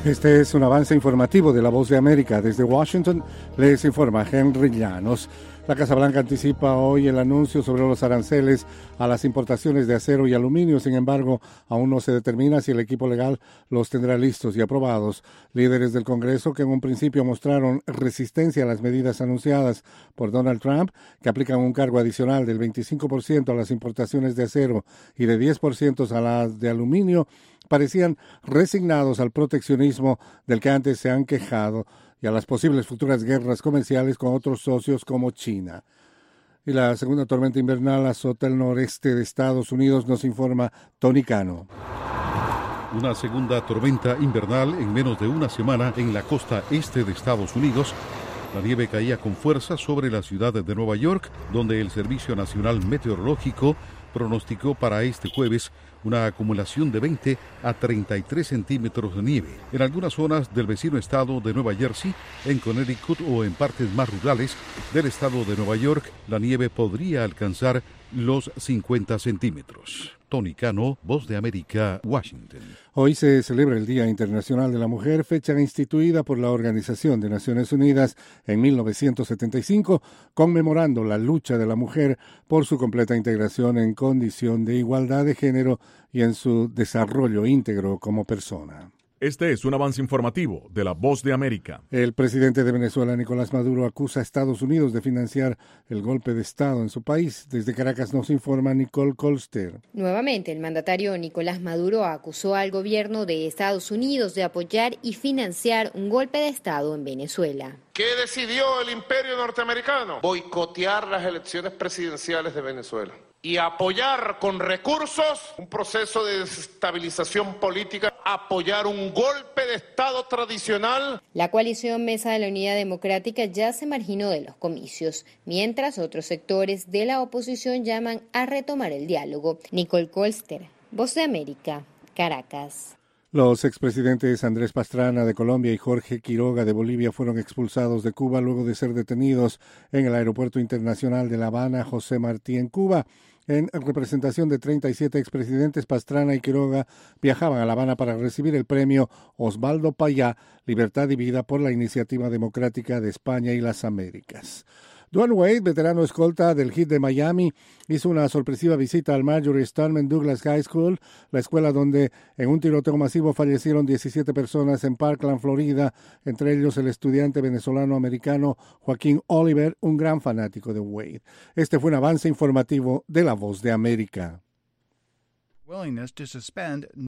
Este es un avance informativo de La Voz de América. Desde Washington les informa Henry Llanos. La Casa Blanca anticipa hoy el anuncio sobre los aranceles a las importaciones de acero y aluminio. Sin embargo, aún no se determina si el equipo legal los tendrá listos y aprobados. Líderes del Congreso que en un principio mostraron resistencia a las medidas anunciadas por Donald Trump, que aplican un cargo adicional del 25% a las importaciones de acero y de 10% a las de aluminio, parecían resignados al proteccionismo del que antes se han quejado y a las posibles futuras guerras comerciales con otros socios como China. Y la segunda tormenta invernal azota el noreste de Estados Unidos, nos informa Tony Cano. Una segunda tormenta invernal en menos de una semana en la costa este de Estados Unidos. La nieve caía con fuerza sobre la ciudad de Nueva York, donde el Servicio Nacional Meteorológico pronosticó para este jueves una acumulación de 20 a 33 centímetros de nieve. En algunas zonas del vecino estado de Nueva Jersey, en Connecticut o en partes más rurales del estado de Nueva York, la nieve podría alcanzar los 50 centímetros. Tony Cano, Voz de América, Washington. Hoy se celebra el Día Internacional de la Mujer, fecha instituida por la Organización de Naciones Unidas en 1975, conmemorando la lucha de la mujer por su completa integración en condición de igualdad de género y en su desarrollo íntegro como persona. Este es un avance informativo de La Voz de América. El presidente de Venezuela, Nicolás Maduro, acusa a Estados Unidos de financiar el golpe de Estado en su país. Desde Caracas nos informa Nicole Colster. Nuevamente, el mandatario Nicolás Maduro acusó al gobierno de Estados Unidos de apoyar y financiar un golpe de Estado en Venezuela. ¿Qué decidió el imperio norteamericano? Boicotear las elecciones presidenciales de Venezuela y apoyar con recursos un proceso de desestabilización política, apoyar un golpe de Estado tradicional. La coalición Mesa de la Unidad Democrática ya se marginó de los comicios, mientras otros sectores de la oposición llaman a retomar el diálogo. Nicole Colster, Voz de América, Caracas. Los expresidentes Andrés Pastrana de Colombia y Jorge Quiroga de Bolivia fueron expulsados de Cuba luego de ser detenidos en el Aeropuerto Internacional de La Habana José Martí en Cuba. En representación de 37 expresidentes, Pastrana y Quiroga viajaban a La Habana para recibir el premio Osvaldo Payá, Libertad y Vida por la Iniciativa Democrática de España y las Américas. Dwayne Wade, veterano escolta del Heat de Miami, hizo una sorpresiva visita al Marjory Stoneman Douglas High School, la escuela donde en un tiroteo masivo fallecieron 17 personas en Parkland, Florida, entre ellos el estudiante venezolano-americano Joaquín Oliver, un gran fanático de Wade. Este fue un avance informativo de La Voz de América.